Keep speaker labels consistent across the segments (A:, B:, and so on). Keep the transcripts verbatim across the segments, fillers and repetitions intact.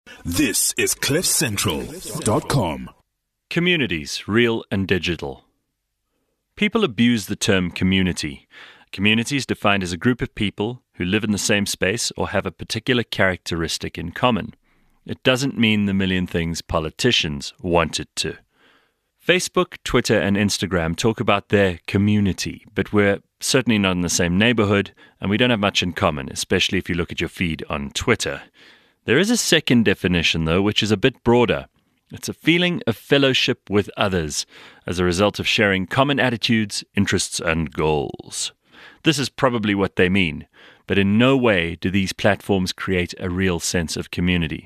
A: This is cliff central dot com.
B: Communities, real and digital. People abuse the term community. Community is defined as a group of people who live in the same space or have a particular characteristic in common. It doesn't mean the million things politicians want it to. Facebook, Twitter, and Instagram talk about their community, but we're certainly not in the same neighborhood, and we don't have much in common, especially if you look at your feed on Twitter. There is a second definition, though, which is a bit broader. It's a feeling of fellowship with others as a result of sharing common attitudes, interests, and goals. This is probably what they mean, but in no way do these platforms create a real sense of community.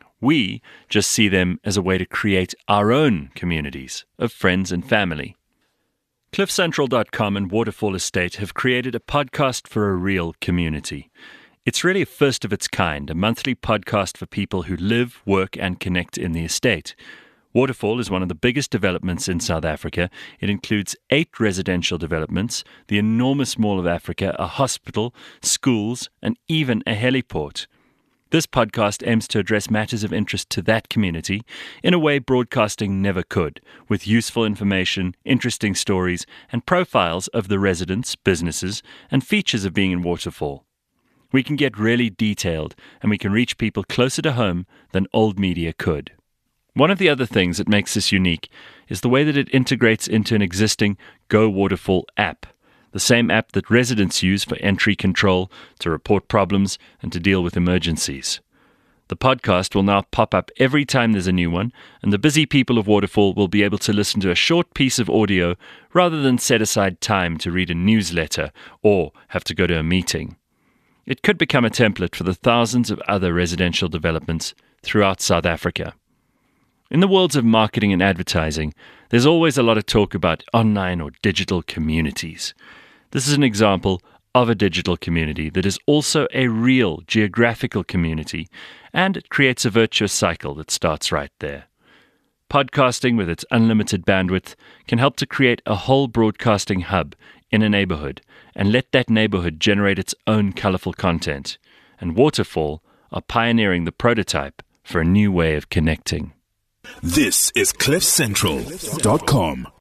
B: We just see them as a way to create our own communities of friends and family. cliff central dot com and Waterfall Estate have created a podcast for a real community. It's really a first of its kind, a monthly podcast for people who live, work, and connect in the estate. Waterfall is one of the biggest developments in South Africa. It includes eight residential developments, the enormous Mall of Africa, a hospital, schools, and even a heliport. This podcast aims to address matters of interest to that community in a way broadcasting never could, with useful information, interesting stories, and profiles of the residents, businesses, and features of being in Waterfall. We can get really detailed, and we can reach people closer to home than old media could. One of the other things that makes this unique is the way that it integrates into an existing Go Waterfall app, the same app that residents use for entry control, to report problems, and to deal with emergencies. The podcast will now pop up every time there's a new one, and the busy people of Waterfall will be able to listen to a short piece of audio rather than set aside time to read a newsletter or have to go to a meeting. It could become a template for the thousands of other residential developments throughout South Africa. In the worlds of marketing and advertising, there's always a lot of talk about online or digital communities. This is an example of a digital community that is also a real geographical community, and it creates a virtuous cycle that starts right there. Podcasting, with its unlimited bandwidth, can help to create a whole broadcasting hub in a neighborhood and let that neighborhood generate its own colorful content. And Waterfall are pioneering the prototype for a new way of connecting.
A: This is cliff central dot com.